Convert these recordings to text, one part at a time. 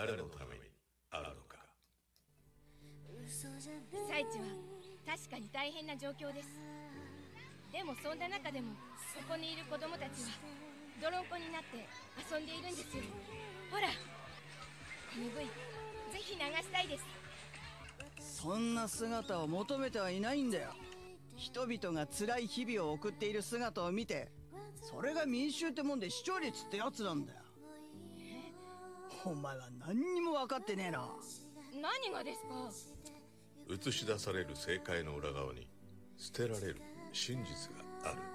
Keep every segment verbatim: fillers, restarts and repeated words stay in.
誰のためにあるのか。 被災地は確かに大変な状況です。でもそんな中でもそこにいる子供たちは泥んこになって遊んでいるんですよ。ほら、この ブイ ぜひ流したいです。 そんな姿を求めてはいないんだよ。人々が辛い日々を送っている姿を見て、それが民衆ってもんで視聴率ってやつなんだよ。お前は何にも分かってねえな。 何がですか？ 映し出される正解の裏側に捨てられる真実がある。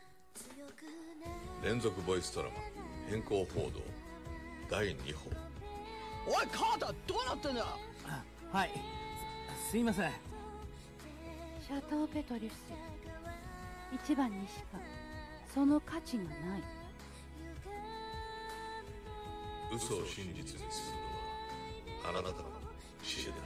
連続ボイスドラマ変更報道だいにほん。 おいカーター、どうなってんだ。 はい、すいません。 シャトー・ペトリュス、一番にしかその価値がない。 嘘を真実にするのはあなたの知恵だ。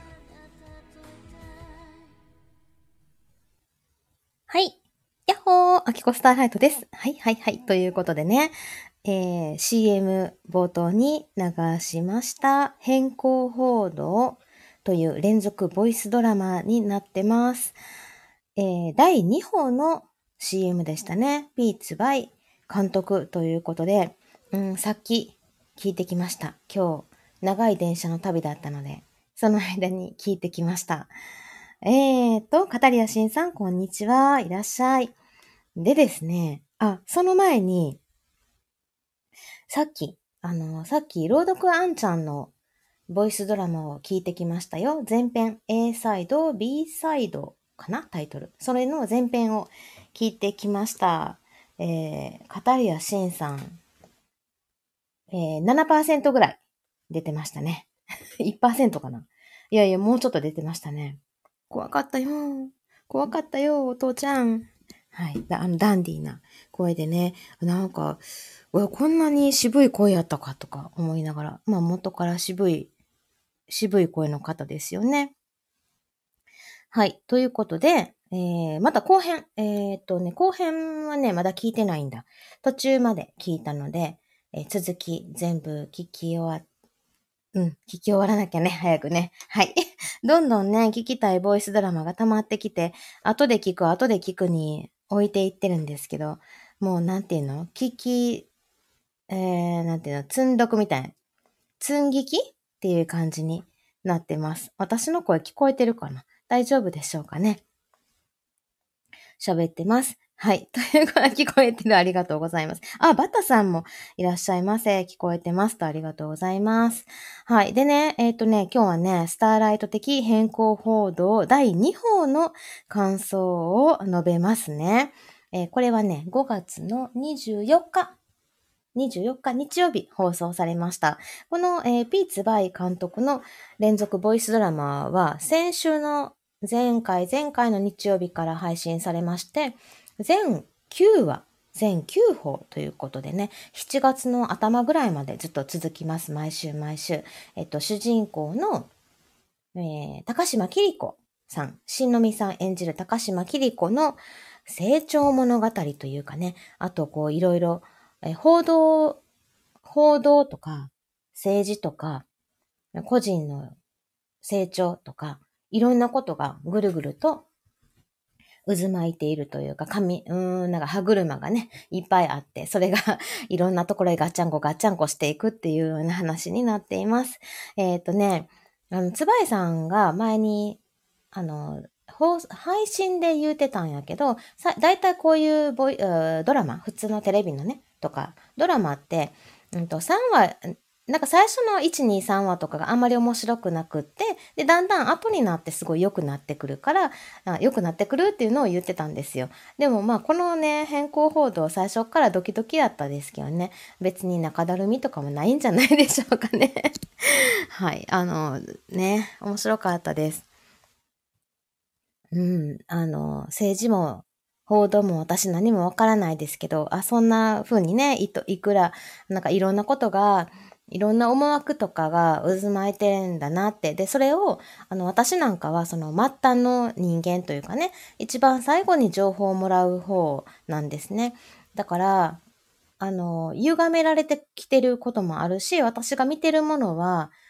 はい。やっほー、アキコスターライトです。はいはいはい。ということでね、えー、シーエム 冒頭に流しました変更報道という連続ボイスドラマになってます。えー、だいにほんの シーエム でしたね。ピーツバイ監督ということで、うん、さっき聞いてきました。今日長い電車の旅だったので、その間に聞いてきました。えーと、カタリアシンさん、こんにちは。いらっしゃい。でですね、あ、その前に、さっき、あの、さっき、朗読あんちゃんのボイスドラマを聞いてきましたよ。前編 A サイド、B サイドかなタイトル。それの前編を聞いてきました。えー、カタリアシンさん、えー、ななパーセント ぐらい出てましたね。いちパーセント かな。いやいや、もうちょっと出てましたね。怖かったよ。怖かったよ、お父ちゃん。はい。あの、ダンディーな声でね、なんか、うわ、こんなに渋い声やったかとか思いながら、まあ元から渋い、渋い声の方ですよね。はい。ということで、えー、また後編。えー、っとね、後編はね、まだ聞いてないんだ。途中まで聞いたので、えー、続き全部聞き終わっうん、聞き終わらなきゃね、早くね。はい。どんどんね、聞きたいボイスドラマが溜まってきて、後で聞く、後で聞くに置いていってるんですけど、もうなんていうの聞き、えー、なんていうの積んどくみたいな。積ん聞きっていう感じになってます。私の声聞こえてるかな？大丈夫でしょうかね？喋ってます。はい。ということで、聞こえてる。ありがとうございます。あ、バタさんもいらっしゃいませ。聞こえてますと。ありがとうございます。はい。でね、えっとね、今日はね、スターライト的変更報道だいにほんの感想を述べますね。えーこれはね、ごがつのにじゅうよっか、にじゅうよっか日曜日放送されました。この、えーピーツバイ監督の連続ボイスドラマは先週の前回、前回の日曜日から配信されまして、全きゅうわ、全きゅうほうということでね、しちがつの頭ぐらいまでずっと続きます。毎週毎週。えっと、主人公の、えー、高島キリコさん、新のみさん演じる高島キリコの成長物語というかね、あとこういろいろ、えー報道、報道とか政治とか個人の成長とかいろんなことがぐるぐると渦巻いているというか、紙、うーん、なんか歯車がね、いっぱいあって、それがいろんなところへガッチャンコガッチャンコしていくっていうような話になっています。えっとね、あの、つばいさんが前に、あの、放配信で言うてたんやけど、さ、だいたいこういうボイ、うードラマ、普通のテレビのね、とか、ドラマって、うんと、さんわ、なんか最初のいち、に、さんわとかがあんまり面白くなくって、で、だんだん後になってすごい良くなってくるから、あ良くなってくるっていうのを言ってたんですよ。でもまあ、このね、変更報道最初からドキドキだったですけどね、別に中だるみとかもないんじゃないでしょうかね。はい。あの、ね、面白かったです。うん、あの、政治も、報道も私何もわからないですけど、あ、そんな風にね、いと、いくら、なんかいろんなことが、いろんな思惑とかが渦巻いてるんだなって。で、それを、あの、私なんかは、その末端の人間というかね、一番最後に情報をもらう方なんですね。だから、あの、歪められてきてることもあるし、私が見てるものは、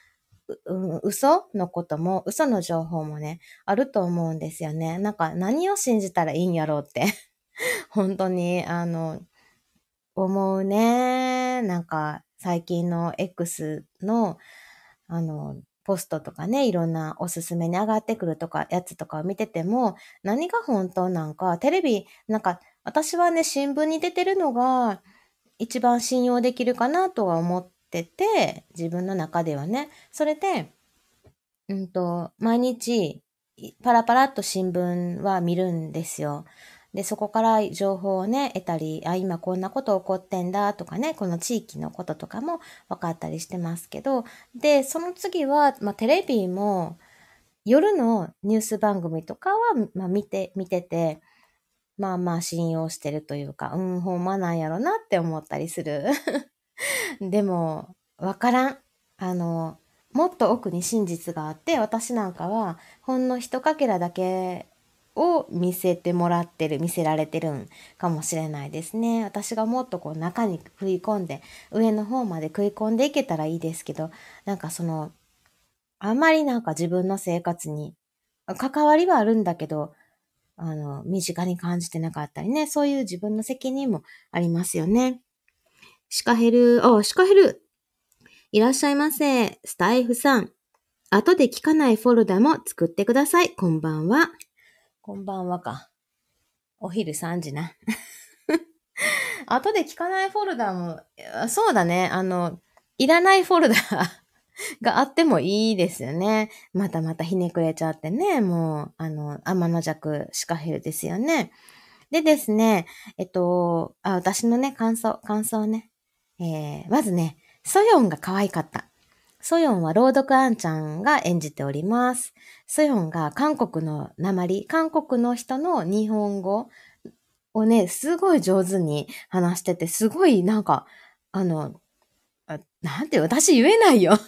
う、うん、嘘のことも、嘘の情報もね、あると思うんですよね。なんか何を信じたらいいんやろうって。本当に、あの、思うね。なんか、最近の X の、あの、ポストとかね、いろんなおすすめに上がってくるとか、やつとかを見てても、何が本当なんか、テレビ、なんか、私はね、新聞に出てるのが、一番信用できるかなとは思ってて、自分の中ではね。それで、うんと、毎日、いパラパラっと新聞は見るんですよ。で、そこから情報をね、得たり、あ、今こんなこと起こってんだとかね、この地域のこととかも分かったりしてますけど、で、その次は、まあ、テレビも、夜のニュース番組とかは、まあ、見て、見てて、まあまあ信用してるというか、うん、ほんまなんやろなって思ったりする。でも、わからん。あの、もっと奥に真実があって、私なんかは、ほんの一かけらだけを見せてもらってる、見せられてるんかもしれないですね。私がもっとこう中に食い込んで、上の方まで食い込んでいけたらいいですけど、なんかその、あんまりなんか自分の生活に、関わりはあるんだけど、あの、身近に感じてなかったりね、そういう自分の責任もありますよね。シカヘル、あ、シカヘル、いらっしゃいませ。スタイフさん。後で聞かないフォルダも作ってください。こんばんは。こんばんはか。お昼さんじな。後で聞かないフォルダも、そうだね。あの、いらないフォルダがあってもいいですよね。またまたひねくれちゃってね。もう、あの、天の弱シカヘルですよね。でですね、えっと、あ、私のね、感想、感想ね。えー、まずね、ソヨンが可愛かった。ソヨンは朗読アンちゃんが演じております。ソヨンが韓国の訛り、韓国の人の日本語をね、すごい上手に話してて、すごいなんか、あの、あなんて私言えないよ。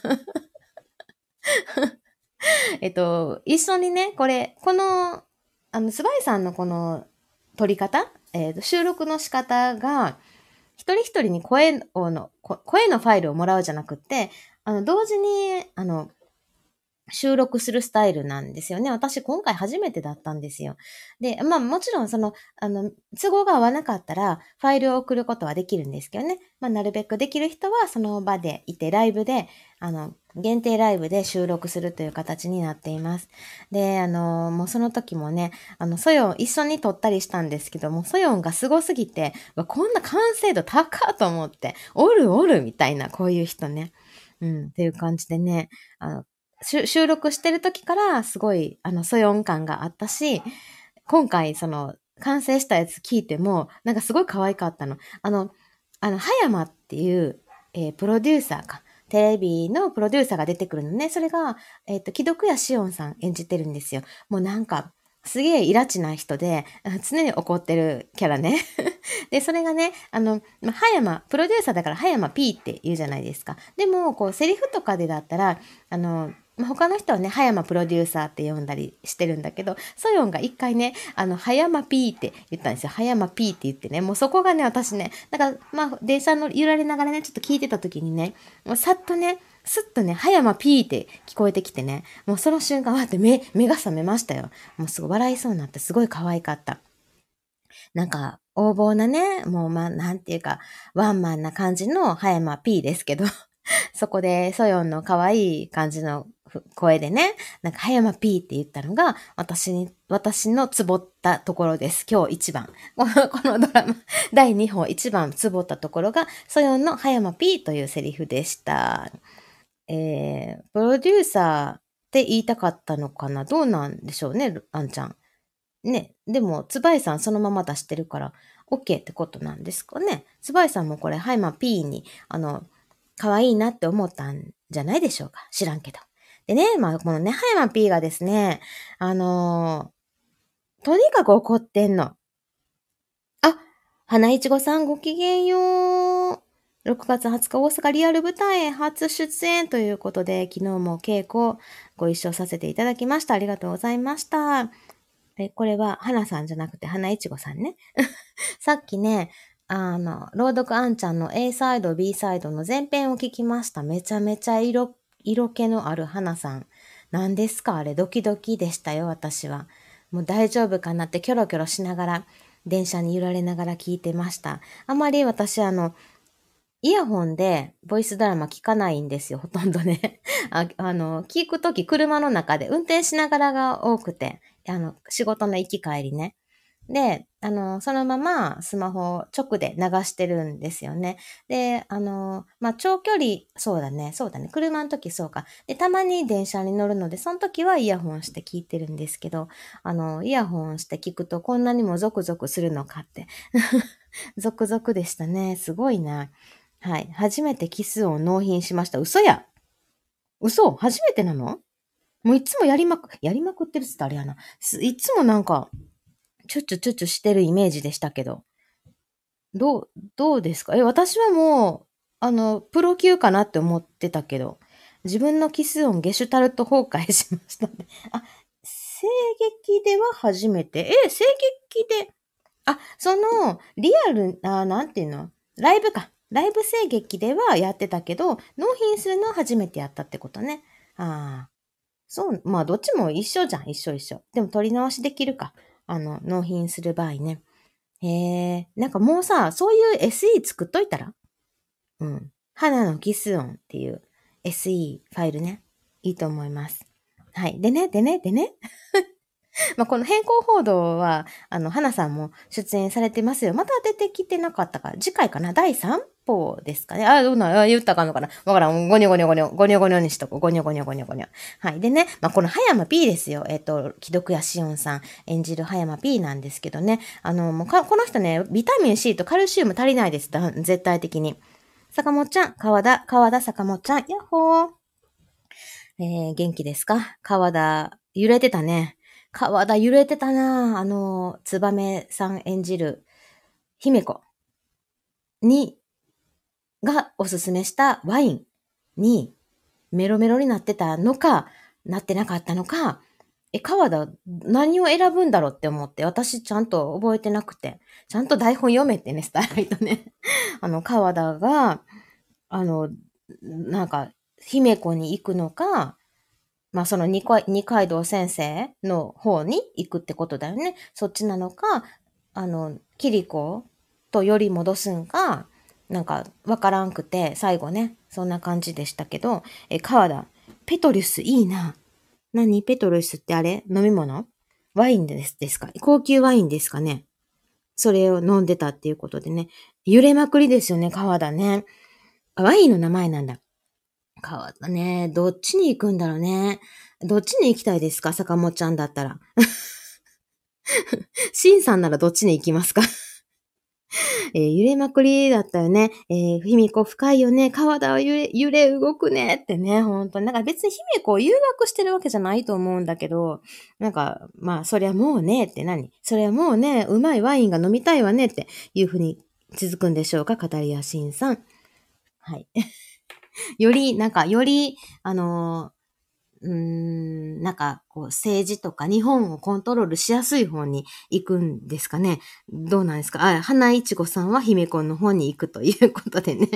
えっと、一緒にね、これ、この、あの、スバイさんのこの撮り方、えっと、収録の仕方が、一人一人に声をの、こ声のファイルをもらうじゃなくって、あの、同時に、あの、収録するスタイルなんですよね。私今回初めてだったんですよ。で、まあもちろんその、あの、都合が合わなかったらファイルを送ることはできるんですけどね。まあなるべくできる人はその場でいてライブで、あの、限定ライブで収録するという形になっています。で、あの、もうその時もね、あの、ソヨン一緒に撮ったりしたんですけども、ソヨンがすごすぎて、こんな完成度高っと思って、おるおるみたいな、こういう人ね。うん、っていう感じでね、あの、収録してる時からすごい、あの、ソヨン感があったし、今回その、完成したやつ聞いても、なんかすごい可愛かったの。あの、あの、葉山っていう、えー、プロデューサーか。テレビのプロデューサーが出てくるのね。それが、えっと、既読やしおんさん演じてるんですよ。もうなんか、すげえイラチな人で、常に怒ってるキャラね。で、それがね、あの、ま、葉山、プロデューサーだから葉山 P って言うじゃないですか。でも、こう、セリフとかでだったら、あの、他の人はね、葉山プロデューサーって呼んだりしてるんだけど、ソヨンが一回ね、あの、葉山 P って言ったんですよ。葉山 P って言ってね、もうそこがね、私ね、だから、まあ、電車の揺られながらね、ちょっと聞いてた時にね、もうさっとね、すっとね、葉山 P って聞こえてきてね、もうその瞬間はって目、目が覚めましたよ。もうすごい笑いそうになってすごい可愛かった。なんか、横暴なね、もうまあ、なんていうか、ワンマンな感じの葉山 P ですけど、そこでソヨンの可愛い感じの声でね、なんか葉山 P って言ったのが、私に、私のツボったところです。今日一番。この、このドラマ、だいにほん一番ツボったところが、ソヨンの葉山 P というセリフでした。えー、プロデューサーって言いたかったのかな？どうなんでしょうね、あんちゃん。ね、でも、つばいさんそのまま出してるから、OK ってことなんですかね。つばいさんもこれ、ハイマー P に、あの、可愛いなって思ったんじゃないでしょうか。知らんけど。でね、まあ、このね、ハイマー P がですね、あのー、とにかく怒ってんの。あ、花いちごさんごきげんよう。ろくがつはつか大阪リアル舞台へ初出演ということで、昨日も稽古ご一緒させていただきました。ありがとうございました。え、これは、花さんじゃなくて、花いちごさんね。さっきね、あの、朗読あんちゃんの A サイド、B サイドの前編を聞きました。めちゃめちゃ色、 色気のある花さん。何ですかあれ、ドキドキでしたよ、私は。もう大丈夫かなってキョロキョロしながら、電車に揺られながら聞いてました。あまり私、あの、イヤホンでボイスドラマ聞かないんですよ、ほとんどね。ああの、聞くとき車の中で運転しながらが多くて、あの、仕事の行き帰りね。で、あの、そのままスマホを直で流してるんですよね。で、あの、まあ、長距離、そうだね、そうだね、車の時そうか。で、たまに電車に乗るので、その時はイヤホンして聞いてるんですけど、あの、イヤホンして聞くとこんなにもゾクゾクするのかって。ゾクゾクでしたね。すごいな。はい。初めてキスを納品しました。嘘や。嘘初めてなの？もういつもやりまく、やりまくってるっつったらあれやな。いつもなんか、チュッチュチュッチュしてるイメージでしたけど。どう、どうですか？え、私はもう、あの、プロ級かなって思ってたけど、自分のキス音ゲシュタルト崩壊しましたね。あ、声劇では初めて。え、声劇で、あ、その、リアル、あ、なんていうの？ライブか。ライブ声劇ではやってたけど、納品するのは初めてやったってことね。ああ。そう、まあどっちも一緒じゃん。一緒一緒。でも取り直しできるか。あの、納品する場合ね。へえ。なんかもうさ、そういう エスイー 作っといたら？うん。花のキス音っていう エスイー ファイルね。いいと思います。はい。でね、でね、でね。まあ、この変更報道は、あの、花さんも出演されてますよ。また出てきてなかったから、次回かなだいさんぽですかね。あ、どうな、あ言ったかのかなわからん。ゴニョゴニョゴニョ、ゴニョゴニョにしとこう。ゴニョゴニョゴニョゴニョ。はい。でね、まあ、この葉山 P ですよ。えっと、既読やしおんさん演じる葉山 P なんですけどね。あの、もうか、この人ね、ビタミン C とカルシウム足りないです。だ絶対的に。坂本ちゃん、川田、川田坂本ちゃん、やっほー。えー、元気ですか？川田、揺れてたね。川田揺れてたなぁ。あの、つばめさん演じる、姫子に、がおすすめしたワインにメロメロになってたのか、なってなかったのか、え、川田何を選ぶんだろうって思って、私ちゃんと覚えてなくて、ちゃんと台本読めてね、スターライトね。あの、川田が、あの、なんか、姫子に行くのか、まあその二階、二階堂先生の方に行くってことだよね。そっちなのか、あの、キリコとより戻すんか、なんかわからんくて、最後ね、そんな感じでしたけど、え、川田、ペトリュスいいな。何ペトリュスってあれ飲み物？ワインですですか？高級ワインですかね？それを飲んでたっていうことでね。揺れまくりですよね、川田ね。ワインの名前なんだ。川田ね。どっちに行くんだろうね。どっちに行きたいですか？坂本ちゃんだったら。シンさんならどっちに行きますか？えー、揺れまくりだったよね。えー、ひみこ深いよね。川田は揺れ、揺れ動くねってね。ほんとに。なんか別にひみこを誘惑してるわけじゃないと思うんだけど、なんか、まあ、そりゃもうねって何？そりゃもうね、うまいワインが飲みたいわねっていうふうに続くんでしょうか？語りやしんさん。はい。より、なんか、より、あのー、うーん、なんか、こう、政治とか日本をコントロールしやすい方に行くんですかね。どうなんですか？あ、花いちごさんは姫子の方に行くということでね。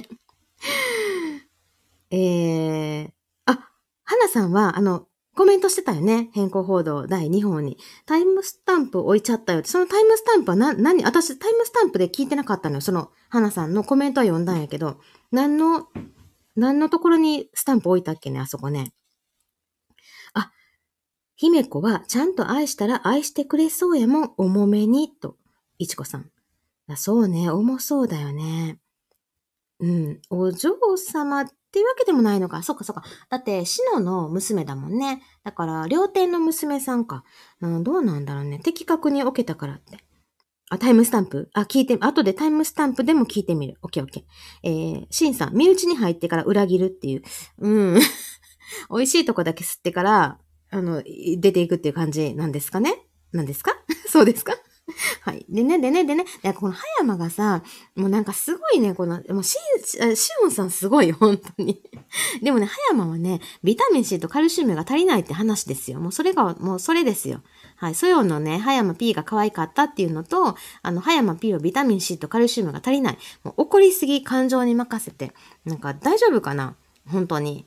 えー、あ、花さんは、あの、コメントしてたよね。変更報道だいにほんに。タイムスタンプ置いちゃったよって。そのタイムスタンプはな、何？私、タイムスタンプで聞いてなかったのよ。その、花さんのコメントは読んだんやけど、何の、何のところにスタンプ置いたっけね、あそこね。あ、姫子はちゃんと愛したら愛してくれそうやもん、重めに、と、いちこさん。そうね、重そうだよね。うん、お嬢様っていうわけでもないのか。そっかそっか。だって、シノの娘だもんね。だから、両天の娘さんか。うん、どうなんだろうね。的確に置けたからって。あ、タイムスタンプあ、聞いて、後でタイムスタンプでも聞いてみる。オッケーオッケー。えー、シンさん、身内に入ってから裏切るっていう。うん。美味しいとこだけ吸ってから、あの、出ていくっていう感じなんですかね？なんですか？そうですか？はい。でね、でね、でね。でこの葉山がさ、もうなんかすごいね、この、もうシン、シオンさんすごいよ、本当に。でもね、葉山はね、ビタミン C とカルシウムが足りないって話ですよ。もうそれが、もうそれですよ。はい。ソヨンのね、葉山 P が可愛かったっていうのと、あの、葉山 P はビタミン C とカルシウムが足りない。もう怒りすぎ、感情に任せて。なんか大丈夫かな？本当に。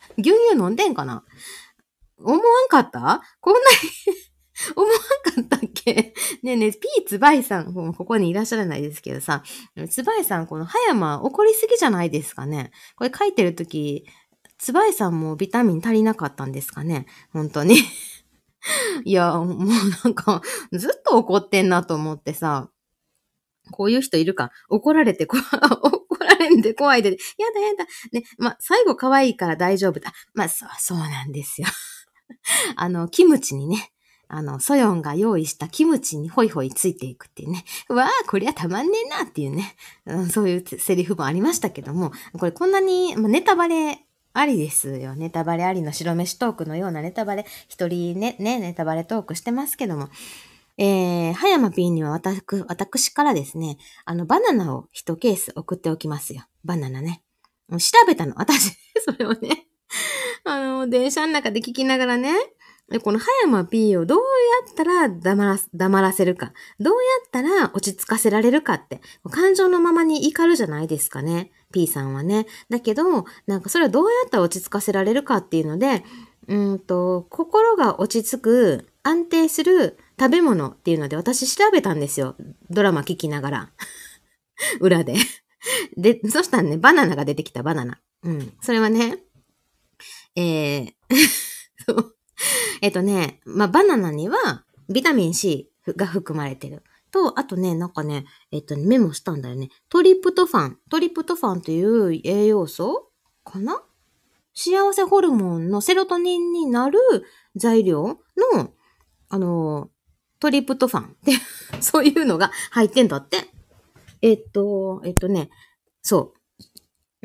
牛乳飲んでんかな思わんかったこんなに思わんかったっけねえねえ、ピーツバイさん、もうここにいらっしゃらないですけどさ、ツバイさん、この葉山怒りすぎじゃないですかね。これ書いてるとき、ツバイさんもビタミン足りなかったんですかね本当に。いや、もうなんか、ずっと怒ってんなと思ってさ、こういう人いるか。怒られてこ、怒られんで怖いで、やだやだ。ね、ま、最後可愛いから大丈夫だ。まあ、そう、そうなんですよ。あの、キムチにね、あの、ソヨンが用意したキムチにホイホイついていくっていうね。わあ、こりゃたまんねえなっていうね、うん。そういうセリフもありましたけども、これこんなに、まあ、ネタバレありですよ。ネタバレありの白飯トークのようなネタバレ、一人ね、ね、ネタバレトークしてますけども、えー、葉山 P には私、私からですね、あの、バナナを一ケース送っておきますよ。バナナね。調べたの。私、それをね、あの、電車の中で聞きながらね、この葉山 P をどうやったら黙ら、黙らせるか、どうやったら落ち着かせられるかって、感情のままに怒るじゃないですかね。P さんはね。だけど、なんかそれをどうやったら落ち着かせられるかっていうので、うんと、心が落ち着く、安定する食べ物っていうので私調べたんですよ。ドラマ聞きながら。裏で。で、そしたらね、バナナが出てきた、バナナ。うん。それはね、えー、そう。えっとね、まあ、バナナにはビタミン C が含まれてる。と、あとね、なんかね、えっとね、メモしたんだよね。トリプトファン。トリプトファンという栄養素かな？幸せホルモンのセロトニンになる材料の、あの、トリプトファンって、そういうのが入ってんだって。えっと、えっとね、そう。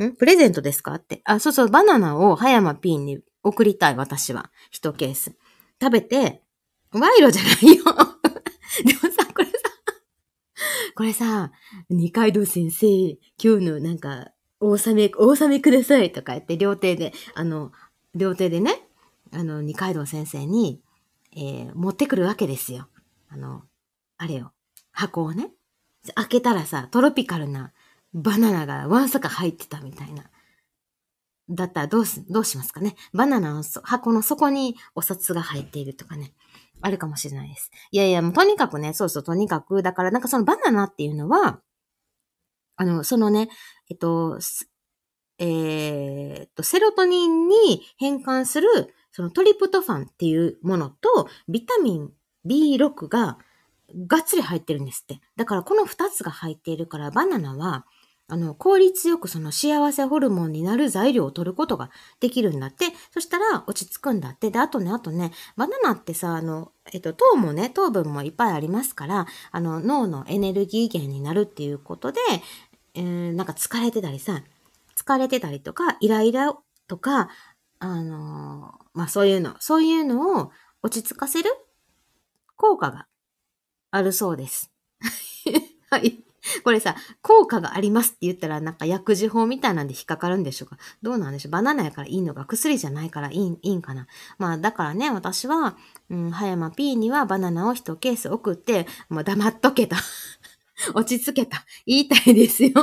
んプレゼントですかって。あ、そうそう、バナナを葉山 P に送りたい、私は。一ケース。食べて、賄賂じゃないよ。でもさ、これさ、これさ、二階堂先生、今日のなんか、お納め、お納めくださいとか言って、両手で、あの、両手でね、あの、二階堂先生に、えー、持ってくるわけですよ。あの、あれよ、箱をね。開けたらさ、トロピカルなバナナがわんさか入ってたみたいな。だったらどうす、どうしますかね。バナナの箱の底にお札が入っているとかね。あるかもしれないです。いやいや、もうとにかくね、そうそう、とにかく、だからなんかそのバナナっていうのは、あの、そのね、えっと、えー、っと、セロトニンに変換する、そのトリプトファンっていうものと、ビタミン ビーシックス ががっつり入ってるんですって。だからこの二つが入っているから、バナナは、あの、効率よくその幸せホルモンになる材料を取ることができるんだって。そしたら落ち着くんだって。で、あとね、あとね、バナナってさ、あの、えっと、糖もね、糖分もいっぱいありますから、あの、脳のエネルギー源になるっていうことで、えー、なんか疲れてたりさ、疲れてたりとか、イライラとか、あのー、まあ、そういうの、そういうのを落ち着かせる効果があるそうです。はい。これさ、効果がありますって言ったらなんか薬事法みたいなんで引っかかるんでしょうか。どうなんでしょう。バナナやからいいのか、薬じゃないからいい、いいんかな。まあだからね、私は、うん、葉山 P にはバナナを一ケース送って、もう黙っとけと。落ち着けと。言いたいですよ。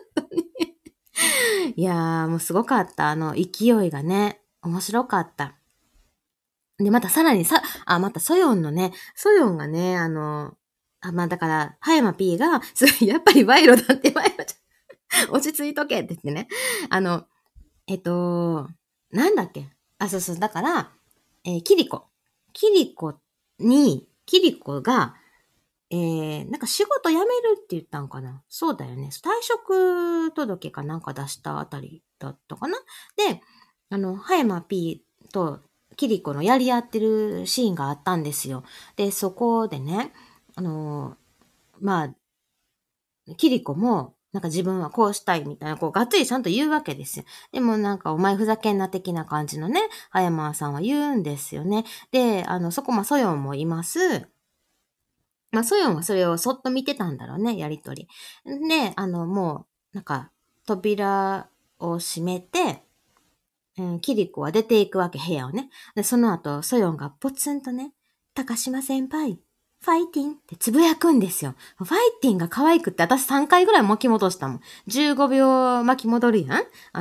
いやー、もうすごかった。あの、勢いがね、面白かった。で、またさらにさ、あ、またソヨンのね、ソヨンがね、あの、あ、まあだから、葉山 P が、すごい、やっぱり賄賂だって、賄賂じゃ、落ち着いとけって言ってね。あの、えっと、なんだっけ。あ、そうそう、だから、えー、キリコ。キリコに、キリコが、えー、なんか仕事辞めるって言ったんかな。そうだよね。退職届かなんか出したあたりだったかな。で、あの、葉山 P とキリコのやり合ってるシーンがあったんですよ。で、そこでね、あのー、まあ、キリコも、なんか自分はこうしたいみたいな、こう、がっつりちゃんと言うわけですよ。でもなんか、お前ふざけんな的な感じのね、葉山さんは言うんですよね。で、あの、そこ、まあ、ソヨンもいます。まあ、ソヨンはそれをそっと見てたんだろうね、やりとり。で、あの、もう、なんか、扉を閉めて、うん、キリコは出ていくわけ、部屋をね。で、その後、ソヨンがポツンとね、高島先輩、ファイティンってつぶやくんですよ。ファイティンが可愛くって、私さんかいぐらい巻き戻したもん。じゅうごびょう巻き戻るやんあの、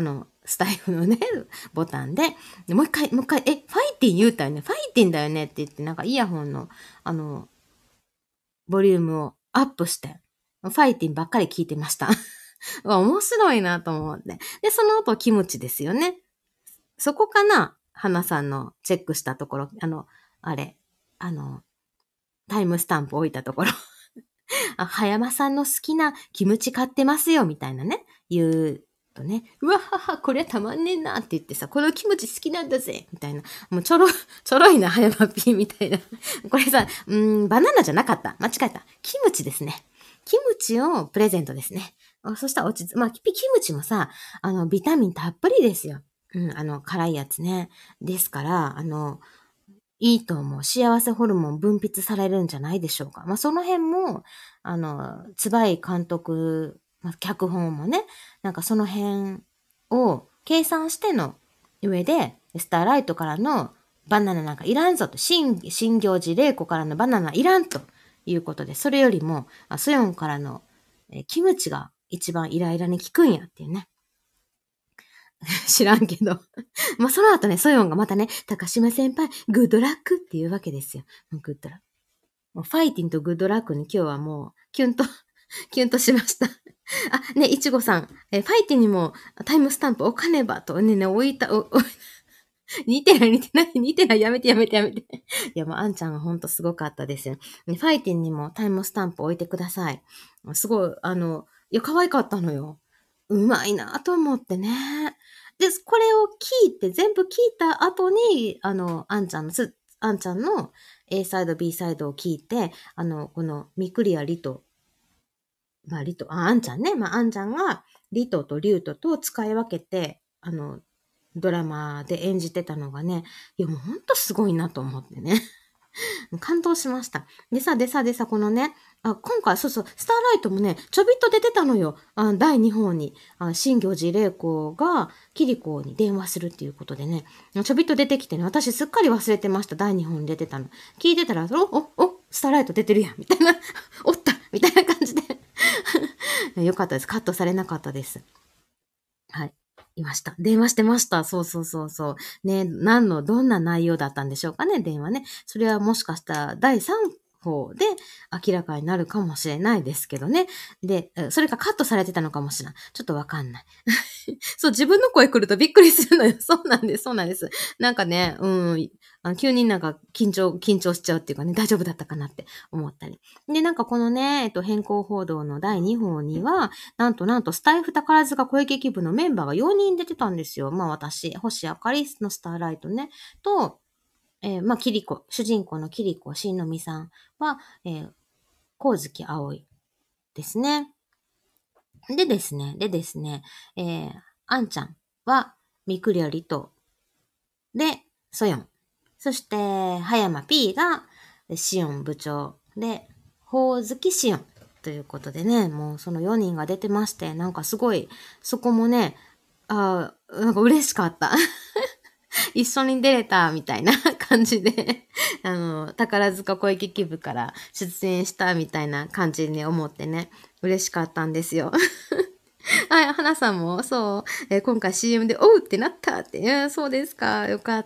スタイフのね、ボタンで、でもう一回、もう一回、え、ファイティン言うたよね、ファイティンだよねって言って、なんかイヤホンの、あの、ボリュームをアップして、ファイティンばっかり聞いてました。面白いなと思って。で、その後、キムチですよね。そこかな、花さんのチェックしたところ、あの、あれ、あの、タイムスタンプ置いたところ。あ、葉山さんの好きなキムチ買ってますよ、みたいなね、言うとね、うわはは、これたまんねえなって言ってさ、このキムチ好きなんだぜ、みたいな。もうちょろ、ちょろいな、葉山ピーみたいな。これさ、うーん、バナナじゃなかった。間違えた。キムチですね。キムチをプレゼントですね。そしたら落ち着、まあ、キムチもさ、あの、ビタミンたっぷりですよ。うん、あの、辛いやつね。ですから、あの、いいと思う。幸せホルモン分泌されるんじゃないでしょうか。まあ、その辺も、あの、つばい監督、まあ、脚本もね、なんかその辺を計算しての上で、スターライトからのバナナなんかいらんぞと、新、新行寺玲子からのバナナいらんということで、それよりも、ソヨンからのえキムチが一番イライラに効くんやっていうね。知らんけど。まあ、その後ね、ソヨンがまたね、高島先輩、グッドラックっていうわけですよ。グッドラック。もうファイティンとグッドラックに今日はもう、キュンと、キュンとしました。あ、ね、いちごさん、え、ファイティンにもタイムスタンプ置かねばと、ね、ね、置いた、お、お似てない似てない似てないやめてやめてやめて。いやもうあんちゃんはほんとすごかったですよ。ファイティンにもタイムスタンプ置いてください。すごい、あの、いや可愛かったのよ。うまいなと思ってね。で、これを聞いて、全部聞いた後に、あの、あんちゃんの、あんちゃんの A サイド、B サイドを聞いて、あの、このミクリアリト、まあリト、あ、あんちゃんね。まああんちゃんがリトとリュートと使い分けて、あの、ドラマで演じてたのがね、いやもうほんとすごいなと思ってね。感動しました。でさ、でさ、でさ、このね、あ、今回、そうそう、スターライトもね、ちょびっと出てたのよ。あだいにほんに。あ新行寺玲子が、キリコに電話するっていうことでね、ちょびっと出てきてね、私すっかり忘れてました。だいにほんに出てたの。聞いてたら、お、お、お、スターライト出てるやん、みたいな。おったみたいな感じで。よかったです。カットされなかったです。はい。いました。電話してました。そうそうそうそう。ね、何の、どんな内容だったんでしょうかね、電話ね。それはもしかしたらだいさんほうで明らかになるかもしれないですけどね。で、それかカットされてたのかもしれない。ちょっとわかんない。そう、自分の声来るとびっくりするのよ。そうなんです、そうなんです。なんかね、うん、あの急になんか緊張、緊張しちゃうっていうかね、大丈夫だったかなって思ったり。で、なんかこのね、えっと、変更報道のだいにほんには、なんとなんとスタイフ宝塚声劇部のメンバーがよにん出てたんですよ。まあ私、星あかりのスターライトね、と、えー、まあ、キリコ、主人公のキリコ、しんのみさんは、えー、光月葵ですね。でですね、でですね、えー、あんちゃんは、みくりゃりと、で、ソヨン。そして、葉山 P が、シオン部長で、ほおずきシオンということでね、もうそのよにんが出てまして、なんかすごい、そこもね、あなんか嬉しかった。一緒に出れたみたいな感じで、あの、宝塚声劇部から出演したみたいな感じに思ってね、嬉しかったんですよ。はい、花さんも、そう、えー今回 シーエム で、おうってなったって、いやそうですか、よかった。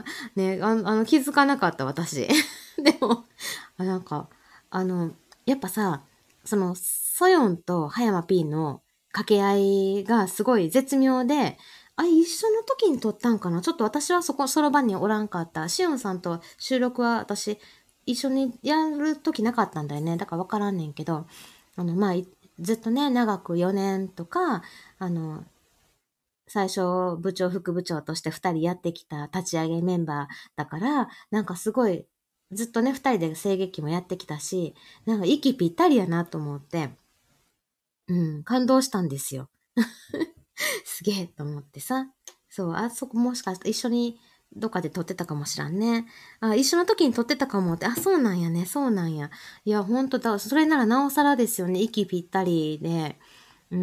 ね、あの、あの気づかなかった、私。でも、あなんか、あの、やっぱさ、その、ソヨンと葉山 P の掛け合いがすごい絶妙で、あ、一緒の時に撮ったんかなちょっと私はそこ、その場におらんかった。シオンさんと収録は私、一緒にやる時なかったんだよね。だからわからんねんけど、あの、まあ、いずっとね、長くよねんとか、あの、最初、部長、副部長として二人やってきた立ち上げメンバーだから、なんかすごい、ずっとね、二人で声劇もやってきたし、なんか息ぴったりやなと思って、うん、感動したんですよ。すげえと思ってさ。そう、あそこもしかして一緒にどっかで撮ってたかもしらんね。あ、一緒の時に撮ってたかもって、あ、そうなんやね、そうなんや。いや、ほんとだ、それならなおさらですよね、息ぴったりで。うん。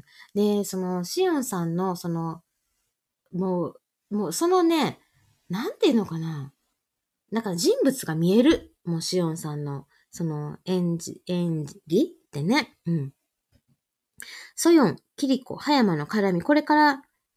で、その、シオンさんの、その、もう、もう、そのね、なんていうのかな。なんか人物が見える。もう、シオンさんの、その、演じ、演技ってね。うん。ソヨン、キリコ、葉山の絡み、これから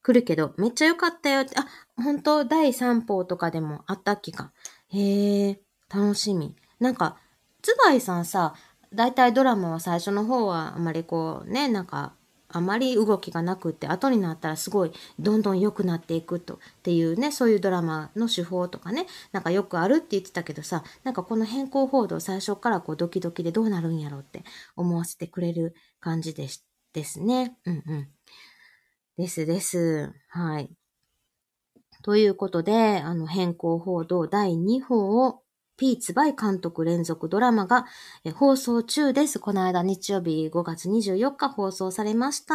来るけど、めっちゃ良かったよって、あ、本当だいさんぽうとかでもあったっけか。へえ、楽しみ。なんか、つばいさんさ、だいたいドラマは最初の方はあまりこうね、なんか、あまり動きがなくって、後になったらすごいどんどん良くなっていくとっていうね、そういうドラマの手法とかね、なんかよくあるって言ってたけどさ、なんかこの変更報道最初からこうドキドキでどうなるんやろうって思わせてくれる感じでしですね。うんうん。ですです。はい。ということで、あの変更報道だいにほうをピーツバイ監督連続ドラマがえ放送中です。この間日曜日ごがつにじゅうよっか放送されました。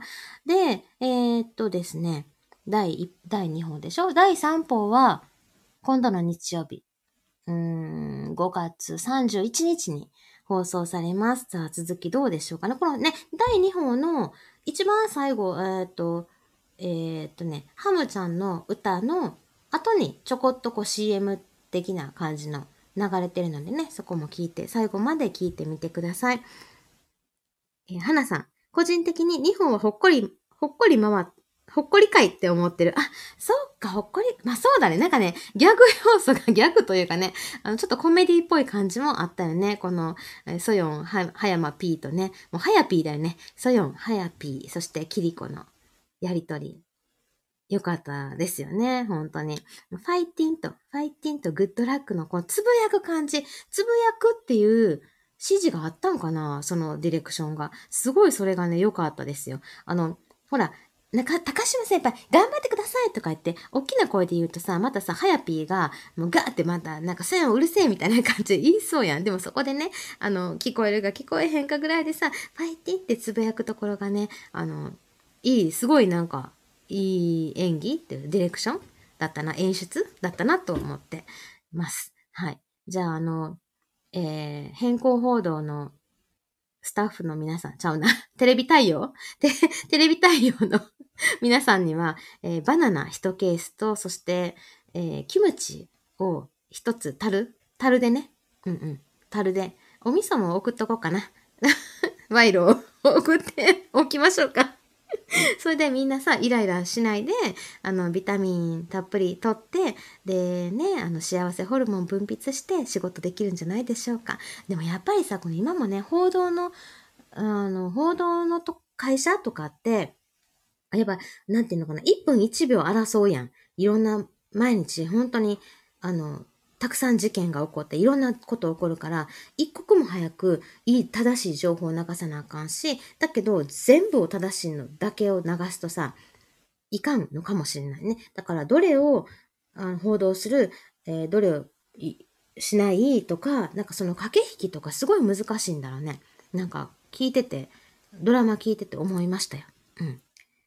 で、えー、っとですね、第にほうでしょ？だいさんぽうは今度の日曜日、うーん、ごがつさんじゅういちにちに放送されます。さあ続きどうでしょうかね。このね、だいにほうの一番最後、えー、っと、えー、っとね、ハムちゃんの歌の後にちょこっとこう シーエム 的な感じの流れてるのでね、そこも聞いて、最後まで聞いてみてください。えー、花さん、個人的ににほんはほっこり、ほっこり回っ、ほっこりかいって思ってる。あ、そうか、ほっこり、まあそうだね。なんかね、ギャグ要素がギャグというかね、あの、ちょっとコメディっぽい感じもあったよね。この、えーソヨン、は、はやま P とね、もうはや P だよね。ソヨン、はや P、そしてキリコのやりとり。よかったですよね、本当に。ファイティンと、ファイティンとグッドラックのこのつぶやく感じ、つぶやくっていう指示があったんかな、そのディレクションが。すごいそれがね、良かったですよ。あの、ほら、なんか、高島先輩、頑張ってくださいとか言って、大きな声で言うとさ、またさ、はやぴーが、もうガーってまた、なんか、そういうのうるせえみたいな感じで言いそうやん。でもそこでね、あの、聞こえるが聞こえへんかぐらいでさ、ファイティンってつぶやくところがね、あの、いい、すごいなんか、いい演技っていうディレクションだったな、演出だったなと思ってます。はい。じゃあ、あの、えー、変更報道のスタッフの皆さん、ちゃうな、テレビ対応でテレビ対応の皆さんには、えーバナナ一ケースと、そして、えーキムチを一つ、樽樽でね。うんうん。樽で。お味噌も送っとこうかな。賄賂を送っておきましょうか。それでみんなさ、イライラしないで、あの、ビタミンたっぷりとって、でね、あの、幸せホルモン分泌して仕事できるんじゃないでしょうか。でもやっぱりさ、この今もね、報道の、あの、報道のと会社とかって、やっぱ、なんていうのかな、いっぷんいちびょう争うやん。いろんな、毎日、本当に、あの、たくさん事件が起こって、いろんなこと起こるから、一刻も早く、いい、正しい情報を流さなあかんし、だけど、全部を正しいのだけを流すとさ、いかんのかもしれないね。だから、どれをあの報道する、えーどれをいしないとか、なんかその駆け引きとかすごい難しいんだろうね。なんか、聞いてて、ドラマ聞いてて思いましたよ。うん。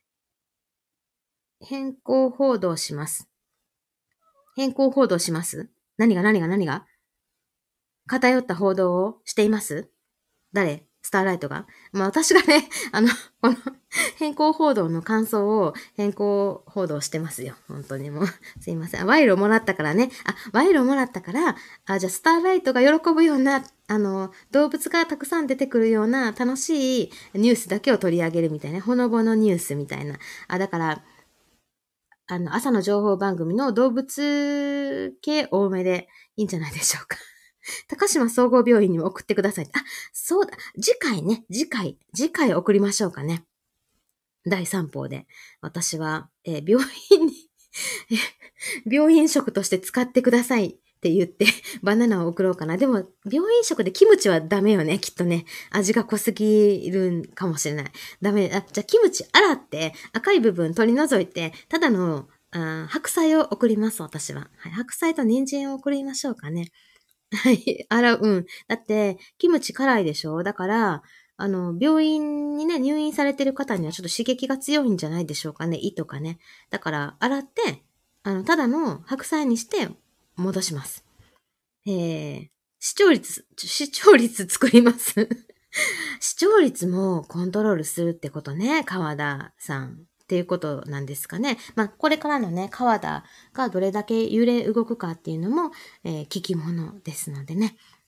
変更報道します。変更報道します何が何が何が偏った報道をしています誰スターライトがまあ私がね、あの、この変更報道の感想を変更報道してますよ。本当にもう。すいません。賄賂もらったからね。あ、賄賂もらったから、あ、じゃあスターライトが喜ぶような、あの、動物がたくさん出てくるような楽しいニュースだけを取り上げるみたいな。ほのぼのニュースみたいな。あ、だから、あの、朝の情報番組の動物系多めでいいんじゃないでしょうか。高島総合病院にも送ってください。あ、そうだ。次回ね、次回、次回送りましょうかね。だいさんぽうで。私は、えー病院に病院食として使ってくださいって言って、バナナを送ろうかな。でも、病院食でキムチはダメよね、きっとね。味が濃すぎるんかもしれない。ダメ。あ、じゃあキムチ洗って赤い部分取り除いて、ただのあ白菜を送ります、私は。はい、白菜と人参を送りましょうかね。はい。洗う。うん。だって、キムチ辛いでしょ？だから、あの、病院にね、入院されてる方にはちょっと刺激が強いんじゃないでしょうかね。胃とかね。だから、洗って、あの、ただの白菜にして戻します。えー、視聴率、視聴率作ります。視聴率もコントロールするってことね、川田さん。っていうことなんですかね。まあ、これからのね、川田がどれだけ揺れ動くかっていうのも、えー、聞き物ですのでね。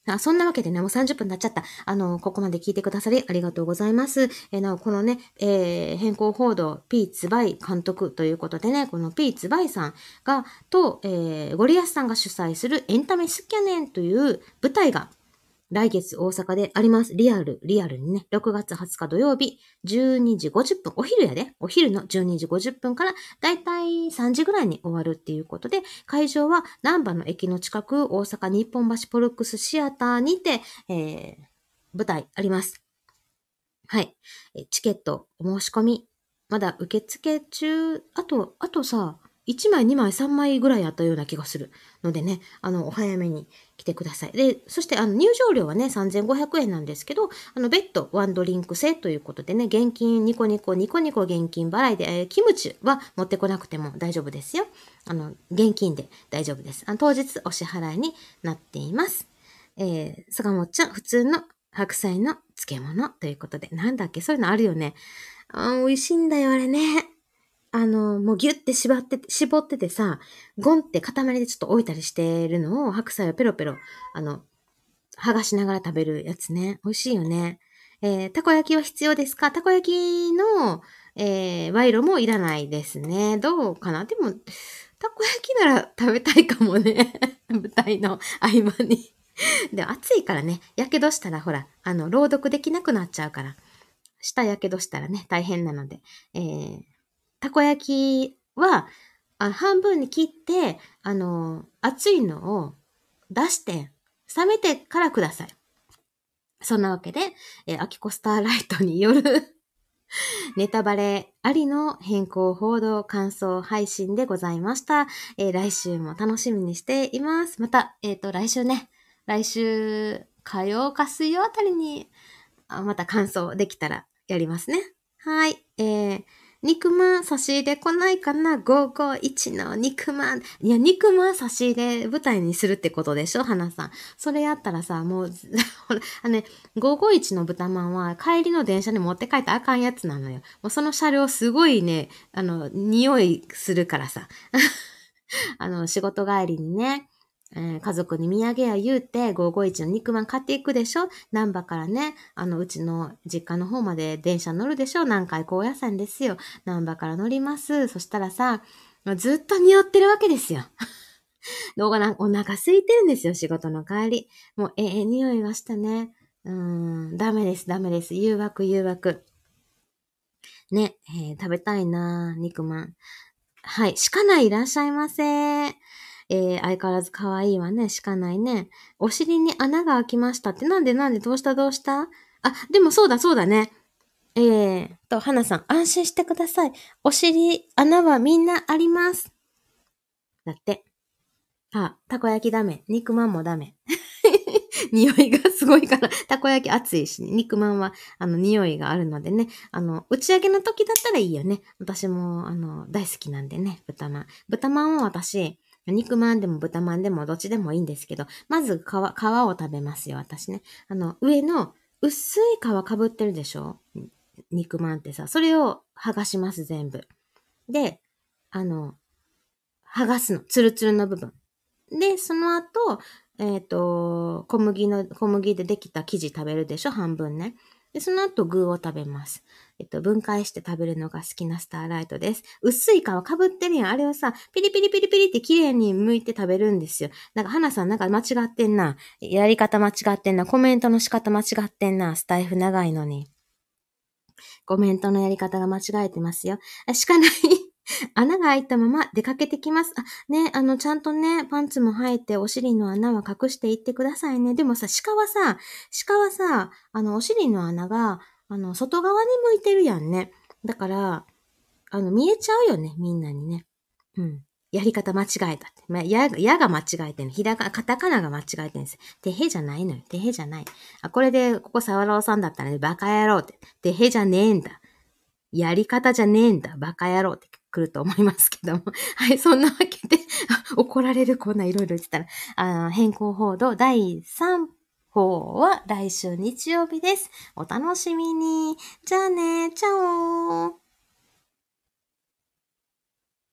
あ、そんなわけでね、もうさんじゅっぷん経っちゃった。あの、ここまで聞いてくださりありがとうございます。えーなお、このね、えー変更報道、P ツバイ監督ということでね、この P ツバイさんが、と、えーゴリアスさんが主催するエンタメスキャネンという舞台が、来月大阪であります。リアル、リアルにね、ろくがつはつか土曜日、じゅうにじごじゅっぷん、お昼やで、お昼のじゅうにじごじゅっぷんから、だいたいさんじぐらいに終わるっていうことで、会場は難波の駅の近く、大阪日本橋ポルックスシアターにて、えー、舞台あります。はい。えチケット、お申し込み、まだ受付中、あと、あとさ、いちまい、にまい、さんまいぐらいあったような気がするのでね、あの、お早めに来てください。で、そして、あの、入場料はね、さんぜんごひゃくえんなんですけど、あの、別途ワンドリンク制ということでね、現金ニコニコ、ニコニコ現金払いで、えーキムチは持ってこなくても大丈夫ですよ。あの、現金で大丈夫です。あの当日お支払いになっています。えー、坂本ちゃん、普通の白菜の漬物ということで、なんだっけ、そういうのあるよね。あー美味しいんだよ、あれね。あの、もうギュッて縛って、絞っててさ、ゴンって塊でちょっと置いたりしてるのを白菜をペロペロ、あの、剥がしながら食べるやつね。美味しいよね。えー、たこ焼きは必要ですか？たこ焼きの、えー、賄賂もいらないですね。どうかな？でも、たこ焼きなら食べたいかもね。舞台の合間に。で、暑いからね、やけどしたらほら、あの、朗読できなくなっちゃうから。舌やけどしたらね、大変なので。えーたこ焼きは、あ半分に切って、あの、熱いのを出して、冷めてからください。そんなわけで、えー、アキコスターライトによるネタバレありの変更報道感想配信でございました。えー、来週も楽しみにしています。また、えっと、来週ね、来週火曜か水曜あたりに、あまた感想できたらやりますね。はい。えー肉まん差し入れ来ないかな ?ごーごーいち の肉まん。いや、肉まん差し入れ舞台にするってことでしょ花さん。それやったらさ、もう、ほら、あのね、ごーごーいちの豚まんは帰りの電車に持って帰ったらあかんやつなのよ。もうその車両すごいね、あの、匂いするからさ。あの、仕事帰りにね、えー家族に土産や言うて、ごーごーいちの肉まん買っていくでしょ難波からね、あの、うちの実家の方まで電車乗るでしょ南海高野山ですよ。難波から乗ります。そしたらさ、ずっと匂ってるわけですよ。動画なんお腹空いてるんですよ、仕事の帰り。もう、ええ匂いがしたね。うーん、ダメです、ダメです。誘惑、誘惑。ね、えー食べたいな肉まん。はい、鹿内いらっしゃいませ。えー、相変わらず可愛いわね、鹿内ね。お尻に穴が開きましたって。なんでなんでどうしたどうしたあ、でもそうだそうだね。えーと、花さん、安心してください。お尻、穴はみんなあります。だって。あ、たこ焼きダメ。肉まんもダメ。匂いがすごいから、たこ焼き熱いし、肉まんは、あの、匂いがあるのでね、あの、打ち上げの時だったらいいよね。私も、あの、大好きなんでね、豚まん。豚まんは私、肉まんでも豚まんでもどっちでもいいんですけど、まず皮、皮を食べますよ、私ね。あの、上の薄い皮かぶってるでしょ肉まんってさ、それを剥がします、全部。で、あの、剥がすの、ツルツルの部分。で、その後、えっ、と、小麦の、小麦でできた生地食べるでしょ半分ね。で、その後具を食べます。えっと、分解して食べるのが好きなスターライトです。薄い皮かぶってるやん。あれをさ、ピリピリピリピリって綺麗に剥いて食べるんですよ。なんか、花さんなんか間違ってんな。やり方間違ってんな。コメントの仕方間違ってんな。スタイフ長いのに。コメントのやり方が間違えてますよ。あしかない。穴が開いたまま出かけてきます。あ、ね、あの、ちゃんとね、パンツも履いてお尻の穴は隠していってくださいね。でもさ、鹿はさ、鹿はさ、あの、お尻の穴が、あの、外側に向いてるやんね。だから、あの、見えちゃうよね、みんなにね。うん。やり方間違えたって。まあ、や、やが間違えてるの。ひらが、カタカナが間違えてるんですよ。てへじゃないのよ。てへじゃない。あ、これで、ここ沢朗さんだったらね、バカ野郎って。てへじゃねえんだ。やり方じゃねえんだ。バカ野郎って来ると思いますけども。はい、そんなわけで、怒られるこんないろいろ言ってたら、あ変更報道だいさん報は来週日曜日です。お楽しみに。じゃあね、チャオー。